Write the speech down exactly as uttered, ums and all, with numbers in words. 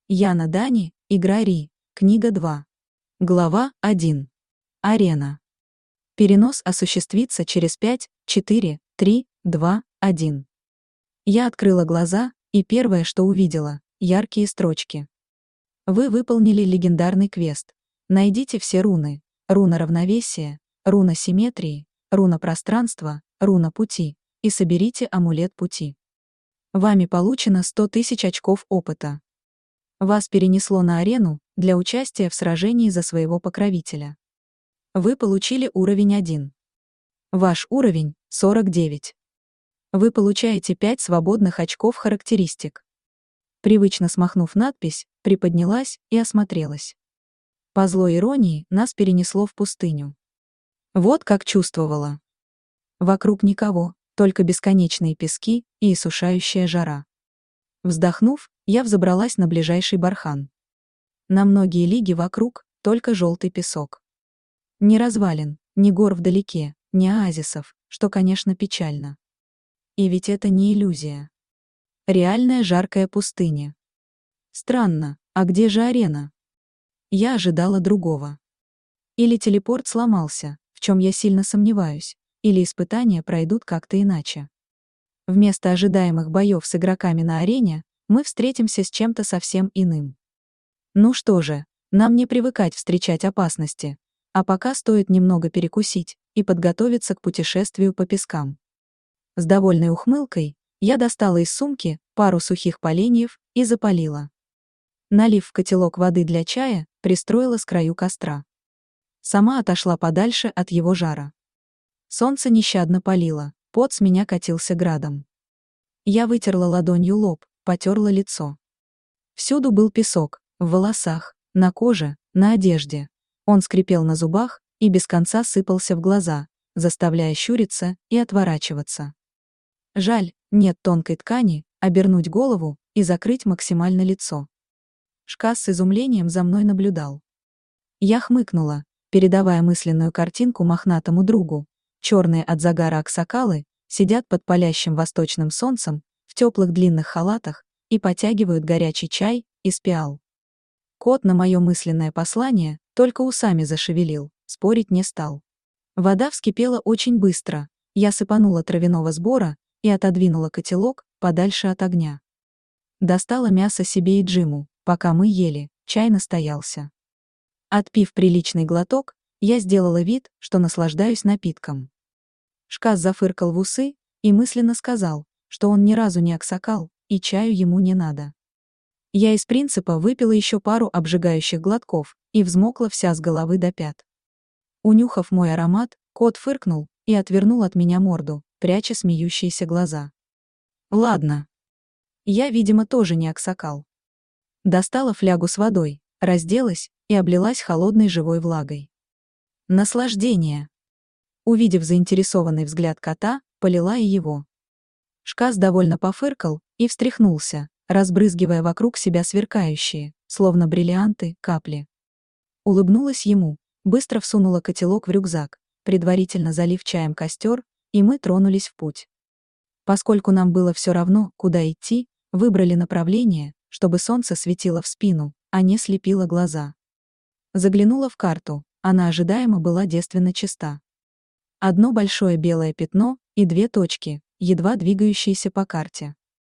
Яна Дани, игра Ри, книга два. Глава один. Арена. Перенос осуществится через пять, четыре, три, два, один. Я открыла глаза, и первое, что увидела — яркие строчки. Вы выполнили легендарный квест. Найдите все руны. Руна равновесия, руна симметрии, руна пространства, руна пути, и соберите амулет пути. Вами получено сто тысяч очков опыта. Вас перенесло на арену для участия в сражении за своего покровителя. Вы получили уровень один. Ваш уровень — сорок девять. Вы получаете пять свободных очков характеристик. Привычно смахнув надпись, приподнялась и осмотрелась. По злой иронии нас перенесло в пустыню. Вот как чувствовала. Вокруг никого, только бесконечные пески и иссушающая жара. Вздохнув, я взобралась на ближайший бархан. На многие лиги вокруг только желтый песок. Ни развалин, ни гор вдалеке, ни оазисов, что, конечно, печально. И ведь это не иллюзия. Реальная жаркая пустыня. Странно, а где же арена? Я ожидала другого. Или телепорт сломался, в чем я сильно сомневаюсь, или испытания пройдут как-то иначе. Вместо ожидаемых боев с игроками на арене мы встретимся с чем-то совсем иным. Ну что же, нам не привыкать встречать опасности, а пока стоит немного перекусить и подготовиться к путешествию по пескам. С довольной ухмылкой я достала из сумки пару сухих поленьев и запалила. Налив в котелок воды для чая, пристроила с краю костра. Сама отошла подальше от его жара. Солнце нещадно палило, пот с меня катился градом. Я вытерла ладонью лоб, потерла лицо. Всюду был песок, в волосах, на коже, на одежде. Он скрипел на зубах и без конца сыпался в глаза, заставляя щуриться и отворачиваться. Жаль, нет тонкой ткани, обернуть голову и закрыть максимально лицо. Шкас с изумлением за мной наблюдал. Я хмыкнула, передавая мысленную картинку мохнатому другу. Черные от загара аксакалы сидят под палящим восточным солнцем в теплых длинных халатах и потягивают горячий чай из пиал. Кот на мое мысленное послание только усами зашевелил, спорить не стал. Вода вскипела очень быстро, я сыпанула травяного сбора и отодвинула котелок подальше от огня. Достала мясо себе и Джиму, пока мы ели, чай настоялся. Отпив приличный глоток, я сделала вид, что наслаждаюсь напитком. Шкас зафыркал в усы и мысленно сказал, что он ни разу не аксакал, и чаю ему не надо. Я из принципа выпила еще пару обжигающих глотков и взмокла вся с головы до пят. Унюхав мой аромат, кот фыркнул и отвернул от меня морду, пряча смеющиеся глаза. Ладно. Я, видимо, тоже не аксакал. Достала флягу с водой, разделась и облилась холодной живой влагой. Наслаждение. Увидев заинтересованный взгляд кота, полила и его. Шкас довольно пофыркал и встряхнулся, разбрызгивая вокруг себя сверкающие, словно бриллианты, капли. Улыбнулась ему, быстро всунула котелок в рюкзак, предварительно залив чаем костер, и мы тронулись в путь. Поскольку нам было все равно, куда идти, выбрали направление, чтобы солнце светило в спину, а не слепило глаза. Заглянула в карту, она ожидаемо была девственно чиста. Одно большое белое пятно и две точки, едва двигающиеся по карте.